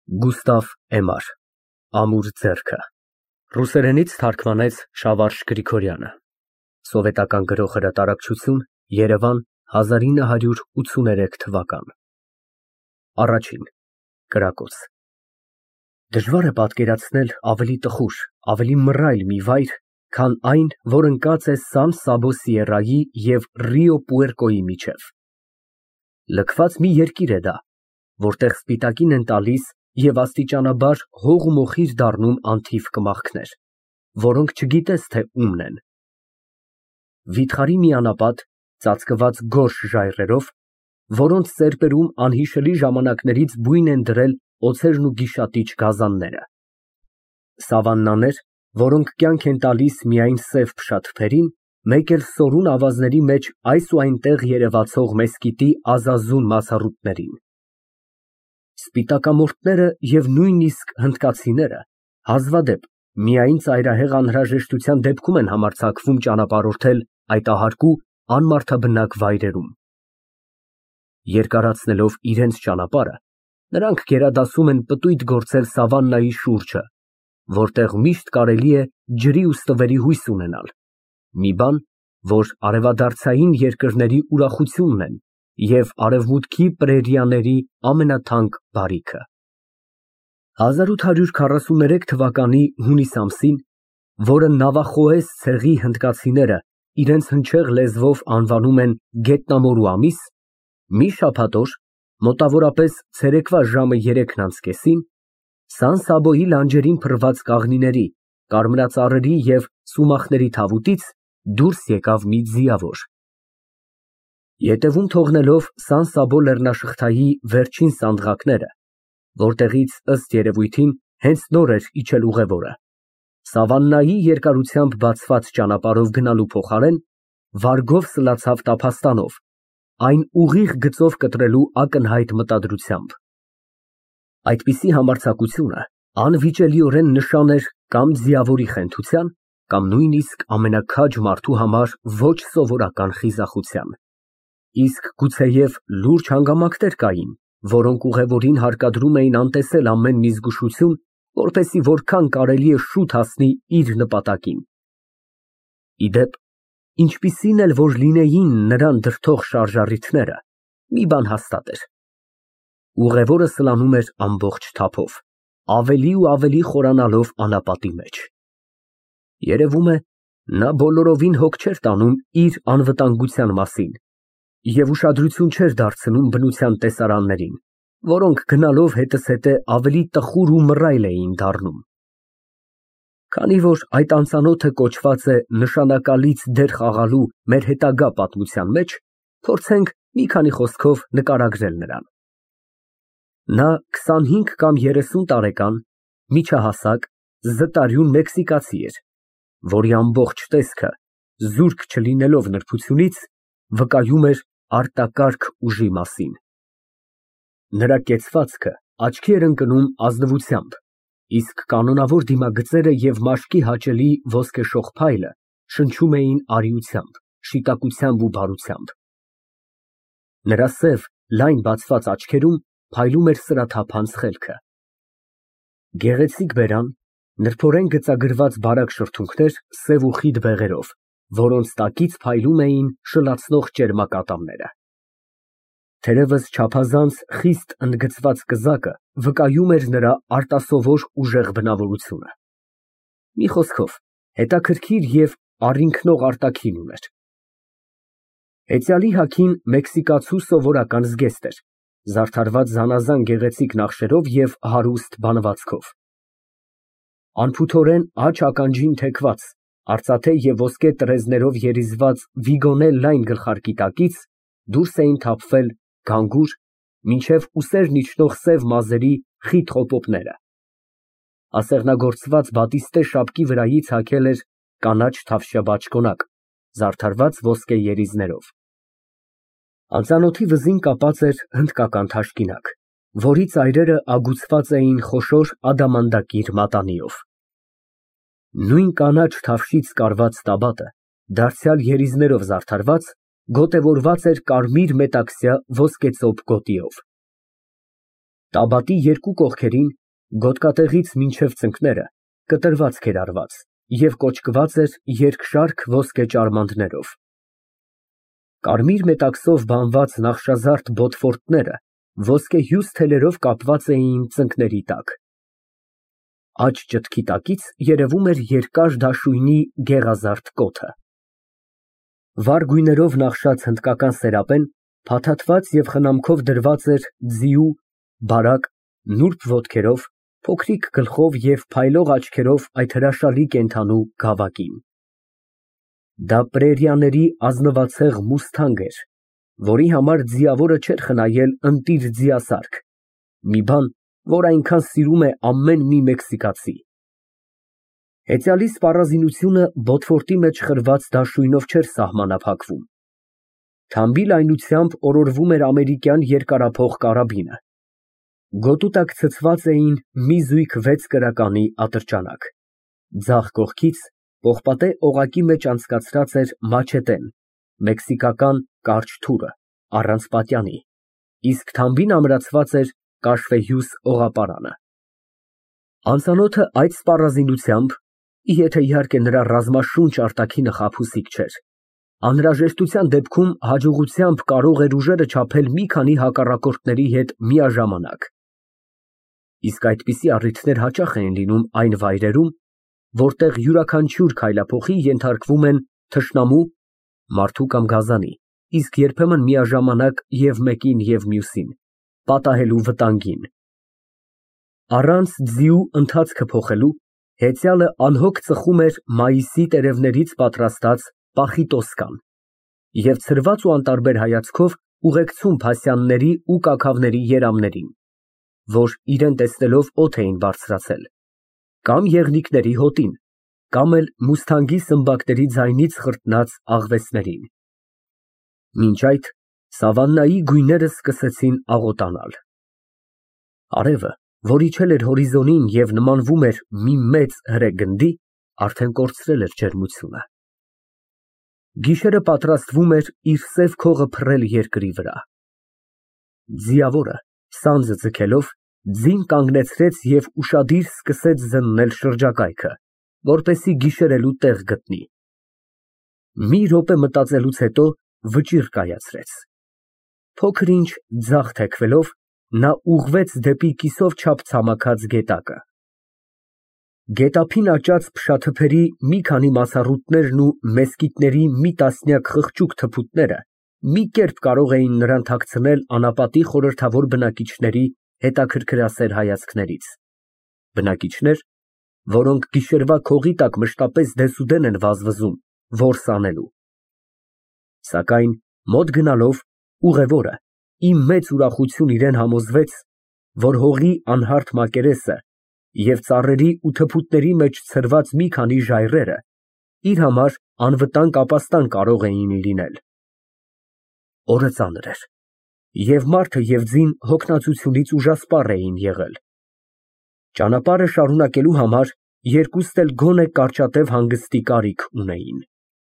Գուստավ Էմար Ամուր ձեռքը Ռուսերենից թարգմանեց Շավարժ Գրիգորյանը Սովետական գրող հրատարակչություն Երևան 1983 թվական Առաջին կրակոց Դժվար է պատկերացնել ավելի տխուր, ավելի մռայլ մի վայր, քան այն, որ ընկած է Սան Սաբո Սիերրայի և Ռիո Պուերկոյի միջև։ Լքված մի երկիր է դա, որտեղ սպիտակին են տալիս և աստիճանաբար հող ու մոխիր դառնում անթիվ կմախքներ, որոնք չգիտես, թե ումն են։ Վիթխարի մի անապատ, ծածկված գորշ ժայռերով, որոնց սերպերում անհիշելի ժամանակներից բույն են դրել օձերն ու գիշատիչ գազանները։ Սավաննաներ, որոնք կյանք են տալիս միայն սև փշատփերին, մեկ էլ սորուն ավազների մեջ այս ու այնտեղ երևացող մեսկիտի ազազուն մասառուտներին։ Սպիտակամորթները և նույնիսկ հնդկացիները հազվադեպ միայն ծայրահեղ անհրաժեշտության դեպքում են համարձակվում ճանապարհորդել այդ ահարկու անմարդաբնակ վայրերում։ Երկարացնելով իրենց ճանապարհը, նրանք գերադասում են պտույտ գործել սավաննայի շուրջը, որտեղ միշտ կարելի է ջրի ու ստվերի հույս ունենալ, մի բան, որ արևադարձային երկրների ուրախությունն են և արևմուտքի պրերիաների ամենաթանկ բարիքը։ 1843 թվականի հունիս ամսին, որը նավախոհես ցեղի հնդկացիները իրենց հնչեղ լեզվով անվանում են գետնամորու ամիս, մի շաբաթ օր, մոտավորապես ցերեկվա ժամը 3:30-ին, Սան Սաբոյի լանջերին փռված կաղնիների, կարմրածառերի և սումախների թավուտից դուրս եկավ մի ձիավոր։ Ետևում թողնելով Սան Սաբո լեռնաշղթայի վերջին սանդղակները, որտեղից ըստ երևույթին հենց նոր էր իջել ուղևորը, սավաննայի երկարությամբ բացված ճանապարհով գնալու փոխարեն, վարգով սլացավ տափաստանով, այն ուղիղ գծով կտրելու ակնհայտ մտադրությամբ։ Այդպիսի համարձակությունը անվիճելիորեն նշան էր կամ ձիավորի խենթության, կամ նույնիսկ ամենաքաջ մարդու համար ոչ սովորական խիզախության։ Իսկ գուցեև լուրջ հանգամանքներ կային, որոնք ուղևորին հարկադրում էին անտեսել ամեն մի զգուշություն, որպեսզի որքան կարելի է շուտ հասնի իր նպատակին։ Ի դեպ, ինչպիսին էլ որ լինեին նրան դրդող շարժառիթները, մի բան հաստատ էր. ուղևորը սլանում էր ամբողջ թափով, ավելի ու ավելի խորանալով անապատի մեջ։ Երևում է, նա բոլորովին հոգ չէր տանում իր անվտանգության մասին և ուշադրություն չէր դարձնում բնության տեսարաններին, որոնք գնալով հետզհետե ավելի տխուր ու մռայլ էին դառնում։ Քանի որ այդ անծանոթը կոչված է նշանակալից դեր խաղալու մեր հետագա պատմության մեջ, փորձենք մի քանի խոսքով նկարագրել նրան։ Նա 25 կամ 30 տարեկան, միջահասակ, զտարյուն մեքսիկացի էր, որի ամբողջ տեսքը, զուրկ չլինելով նրբությունից, վկայում էր արտակարգ ուժի մասին։ Նրա կեցվածքը աչքի էր ընկնում ազնվությամբ, իսկ կանոնավոր դիմագծերը և մաշկի հաճելի ոսկեշող փայլը շնչում էին արիությամբ, շիտակությամբ ու բարությամբ։ Նրա սև, լայն բացված աչքերում փայլում էր սրաթափանց խելքը։ Գեղեցիկ բերան, նրբորեն գծագրված բարակ շրթունքներ սև ու խիտ բեղերով, որոնց տակից փայլում էին շլացնող ճերմակատամները։ Թերևս չափազանց խիստ ընդգծված կզակը վկայում էր նրա արտասովոր ուժեղ բնավորությունը։ Մի խոսքով, հետաքրքիր և առինքնող արտաքին ուներ։ Հեծյալի հագին մեքսիկացու սովորական զգեստ էր, զարդարված զանազան գեղեցիկ նախշերով և հարուստ բանվածքով։ Անփութորեն աջ ականջին թեքված, արծաթե և ոսկե տռեզներով երիզված վիգոնե լայն գլխարկի տակից դուրս էին թափվել գանգուր, մինչև ուսերն իջնող սև մազերի խիտ խոպոպները։ Ասեղնագործված բատիստե շապկի վրայից հագել էր կանաչ թավշյա բաճկոնակ, զարդարված ոսկե երիզներով։ Անծանոթի վզին կապած էր հնդկական թաշկինակ, որի ծայրերը ագուցված էին խոշոր ադամանդակիր մատանիով։ Նույն կանաչ թավշից կարված տաբատը, դարձյալ երիզներով զարդարված, գոտևորված էր կարմիր մետաքսյա ոսկեծոպ գոտիով։ Տաբատի երկու կողքերին, գոտկատեղից մինչև ծնկները, կտրվածք էր արված և կոճկված էր երկշարք ոսկե ճարմանտներով։ Կարմիր մետաքսով բանված նախշազարդ բոտֆորտները ոսկեհյուս թելերով կապված էին ծնկների տակ։ Աջ ճտքի տակից երևում էր երկար դաշույնի գեղազարդ կոթը։ Վառ գույներով նախշած հնդկական սերապեն փաթաթված և խնամքով դրված էր ձիու, բարակ, նուրբ ոտքերով, փոքրիկ գլխով և փայլող աչքերով այդ հրաշալի կենդանու գավակին։ Դա պրերիաների ազնվացեղ «մուսթանգ» էր, որի համար ձիավորը չէր խնայել ընտիր ձիասարք, մի բան, որ այնքան սիրում է ամեն մի մեքսիկացի։ Հեծյալի սպառազինությունը բոտֆորտի մեջ խրված դաշույնով չէր սահմանափակվում։ Թամբի լայնությամբ օրորվում էր ամերիկյան երկարափող կարաբինը։ Գոտու տակ ցցված էին մի զույգ 6 կրականի ատրճանակ։ Ձախ կողքից պողպատե օղակի մեջ անցկացրած էր մաչետեն, մեքսիկական կարճ թուրը, առանց պատյանի, իսկ թամբին ամրացված էր կաշվեհյուս օղապարանը։ Անծանոթը այդ սպառազինությամբ, եթե իհարկե նրա ռազմաշունչ արտաքինը խաբուսիկ չէր, անհրաժեշտության դեպքում հաջողությամբ կարող էր ուժերը չափել մի քանի հակառակորդների հետ միաժամանակ։ Իսկ այդպիսի առիթներ հաճախ էին լինում այն վայրերում, որտեղ յուրաքանչյուր քայլափոխի ենթարկվում են թշնամու, մարդու կամ գազանի, իսկ երբեմն միաժամանակ և մեկին և մյուսին, պատահելու վտանգին։ Առանց ձիու ընթացքը փոխելու, հեծյալը անհոգ ծխում էր մայիսի տերևներից պատրաստած պախիտոսկան և ցրված ու անտարբեր հայացքով ուղեկցում փասյանների ու կաքավների երամներին, որ իրան տեսնելով օդ էին բարձրացել, կամ եղնիկների հոտին, կամ էլ «մուսթանգի» սմբակների ձայնից խրտնած աղվեսներին։ Մինչ այդ սավաննայի գույները սկսեցին աղոտանալ։ Արևը, որ իջել էր հորիզոնին և նմանվում էր մի մեծ հրե գնդի, արդեն կորցրել էր ջերմությունը։ Գիշերը պատրաստվում էր իր սև քողը փռել երկրի վրա։ Ձիավորը, սանձը ձգելով, ձին կանգնեցրեց և ուշադիր սկսեց զննել շրջակայքը, որպեսզի գիշերելու տեղ գտնի։ Մի րոպե մտածելուց հետո վճիռ կայացրեց։ Փոքր ինչ ձախ թեքվելով, նա ուղղվեց դեպի կիսով չափ ցամաքած գետակը։ Գետափին աճած փշաթփերի մի քանի մասառուտներն ու մեսկիթների մի տասնյակ խղճուկ թփուտները մի կերպ կարող էին նրան թաքցնել անապատի խորհրդավոր բնակիչների հետաքրքրասեր հայացքներից, բնակիչներ, որոնք գիշերվա քողի տակ մշտապես դեսուդեն են վազվզում որս անելու։ Սակայն մոտ գնալով ուղևորը ի մեծ ուրախություն իրան համոզվեց, որ հողի անհարթ մակերեսը և ծառերի ու թփուտների մեջ ցրված մի քանի ժայռերը իր համար անվտանգ ապաստան կարող էին լինել։ Օրը ծանր էր, և մարդը և ձին հոգնածությունից ուժասպառ էին եղել։ Ճանապարհը շարունակելու համար երկուստ էլ գոնե կարճատև հանգստի կարիք ունեին։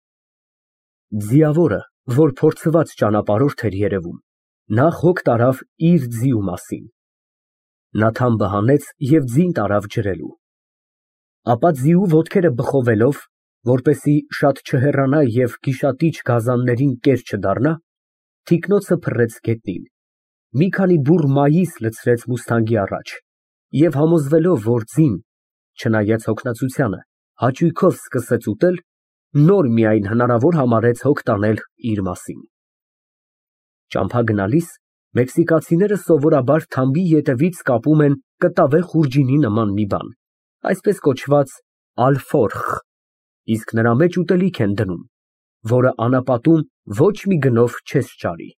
Ձիավորը, որ փորձված ճանապարհորդ էր երևում, նախ հոգ տարավ իր ձիու մասին։ Նա թամբը հանեց և ձին տարավ ջրելու։ Ապա ձիու ոտքերը բխովելով, որպեսզի շատ չհեռանա և գիշատիչ գազաններին կեր չդառնա, թիկնոցը փռեց գետնին, մի քանի բուռ մայիս լցրեց «մուսթանգի» առաջ և համոզվելով, որ ձին, չնայած հոգնածությանը, հաճույքով սկսեց ուտել, նոր միայն հնարավոր համարեց հոգ տանել իր մասին։ Ճամփա գնալիս մեքսիկացիները սովորաբար թամբի ետևից կապում են կտավե խուրջինի նման մի բան, այսպես կոչված ալֆորխ, իսկ նրա մեջ ուտելիք են դնում, որը անապատում ոչ մի գնով չես ճարի։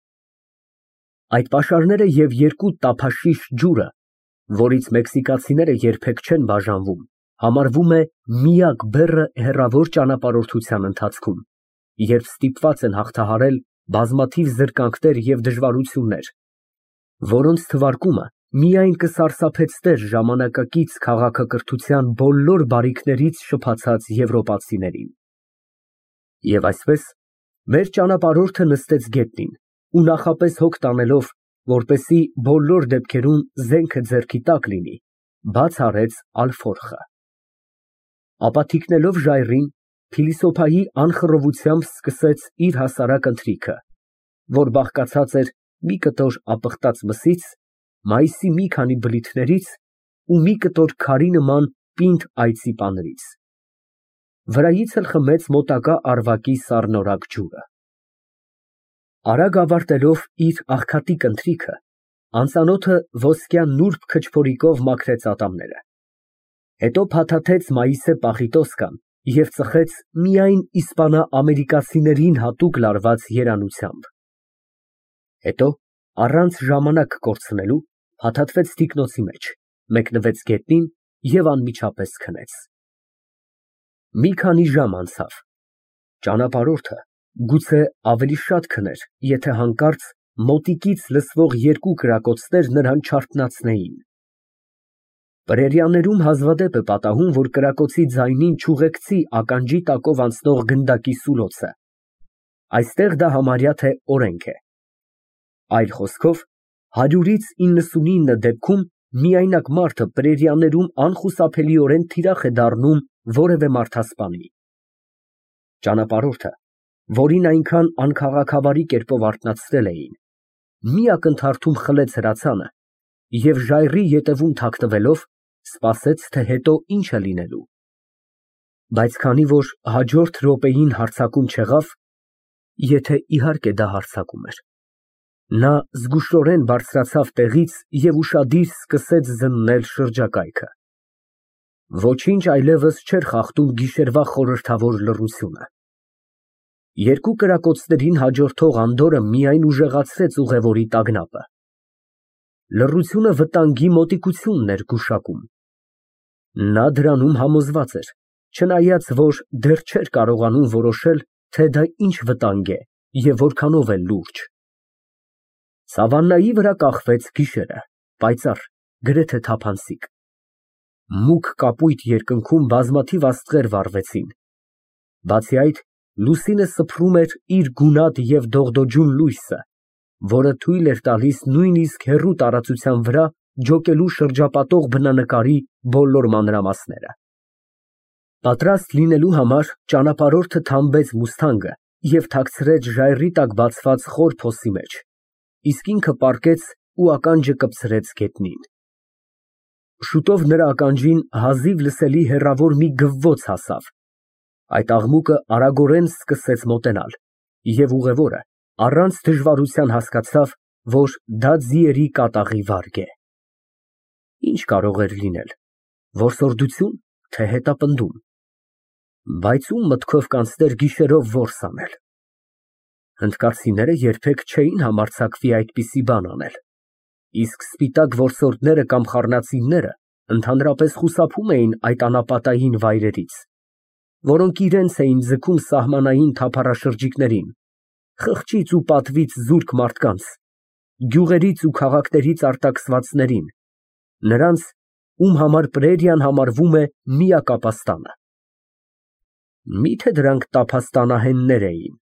Այդ պաշարները և երկու տափաշիշ ջուրը, որից մեքսիկացիները երբեք չեն բաժանվում, համարվում է միակ բեռը հեռավոր ճանապարհորդության ընթացքում, երբ ստիպված են հաղթահարել բազմաթիվ զրկանքներ և դժվարություններ, որոնց թվարկումը միայն կսարսափեցներ ժամանակակից քաղաքակրթության բոլոր բարիքներից շփացած եվրոպացիներին։ Եվ այսպես, մեր ճանապարհորդը նստեց գետնին ու նախապես հոգ տանելով, որպեսզի բոլոր դեպքերում զենքը ձեռքի տակ լինի, բաց արեց ալֆորխը։ Ապա թիկնելով ժայռին, փիլիսոփայի անխռովությամբ սկսեց իր հասարակ ընթրիքը, որ բաղկացած էր մի կտոր ապխտած մսից, մայիսի մի քանի բլիթներից ու մի կտոր քարի նման պինդ այծի պանրից։ Վրայից էլ խմեց մոտակա Արվակի սառնորակ ջուրը։ Արագ ավարտելով իր աղքատիկ ընթրիքը, անծանոթը ոսկյա նուրբ քչփորիկով մաքրեց ատամները։ Հետո փաթաթեց մայիսե պախիտոսկան և ծխեց միայն իսպանա֊ամերիկացիներին հատուկ լարված երանությամբ։ Հետո, առանց ժամանակ կորցնելու, փաթաթվեց թիկնոցի մեջ, մեկնվեց գետնին և անմիջապես քնեց։ Մի քանի ժամ անցավ։ Ճանապարհորդը գուցե ավելի շատ քներ, եթե հանկարծ մոտիկից լսվող երկու կրակոցներ նրան չարթնացնեին։ Պրերիաներում հազվադեպ է պատահում, որ կրակոցի ձայնին չուղեկցի ականջի տակով անցնող գնդակի սուլոցը։ Այստեղ դա համարյա թե օրենք է։ Այլ խոսքով, 100-ից 99 դեպքում միայնակ մարդը պրերիաներում անխուսափելիորեն թիրախ է դառնում որևէ մարդասպանի։ Ճանապարհորդը, որին այնքան անքաղաքավարի կերպով արթնացրել էին, մի ակնթարթում խլեց հրացանը և ժայռի ետևում թաքնվելով, սպասեց, թե հետո ինչ է լինելու։ Բայց քանի որ հաջորդ րոպեին հարձակում չեղավ, եթե իհարկե դա հարձակում էր, նա զգուշորեն բարձրացավ տեղից և ուշադիր սկսեց զննել շրջակայքը։ Ոչինչ այլևս չէր խախտում գիշերվա խորհրդավոր լռությունը։ Երկու կրակոցներին հաջորդող անդորրը միայն ուժեղացրեց ուղևորի տագնապը։ Լռությունը վտանգի մոտիկությունն էր գուշակում։ Նա դրանում համոզված էր, չնայած որ դեռ չէր կարողանում որոշել, թե դա ինչ վտանգ է և որքանով է լուրջ։ Սավաննայի վրա կախվեց գիշերը, պայծառ, գրեթե թափանցիկ։ Մուգ կապույտ երկնքում բազմաթիվ աստղեր վառվեցին։ Բացի այդ, լուսինը սփռում էր իր գունատ և դողդոջուն լույսը, որը թույլ էր տալիս նույնիսկ հեռու տարածության վրա ջոկելու շրջապատող բնանկարի բոլոր մանրամասները։ Պատրաստ լինելու համար ճանապարհորդը թամբեց մուսթանգը և թաքցրեց ժայռի տակ բացված խոր փոսի մեջ, իսկ ինքը պառկեց ու ականջը կպցրեց գետնին։ Շուտով նրա ականջին հազիվ լսելի հեռավոր մի գվվոց հասավ։ Այդ աղմուկը արագորեն սկսեց մոտենալ, և ուղևորը առանց դժվարության հասկացավ, որ դա ձիերի կատաղի վարգ է։ Ինչ կարող էր լինել, որսորդությո՞ւն, թե հետապնդում։ Բայց ում մտքով կանցներ գիշերով որս անել։ Հնդկացիները երբեք չէին համարձակվի այդպիսի բան անել, իսկ սպիտակ որսորդները կամ խառնածինները ընդհանրապես խուսափում էին այդ անապատային վայրերից, որոնք իրենց էին ձգում սահմանային թափառաշրջիկներին, խղճից ու պատվից զուրկ մարդկանց, գյուղերից ու քաղաքներից արտաքսվածներին, նրանց, ում համար պրերիան համարվում է միակ ապաստանը։ Մի՞թե դրանք տափաստանահեններ էին։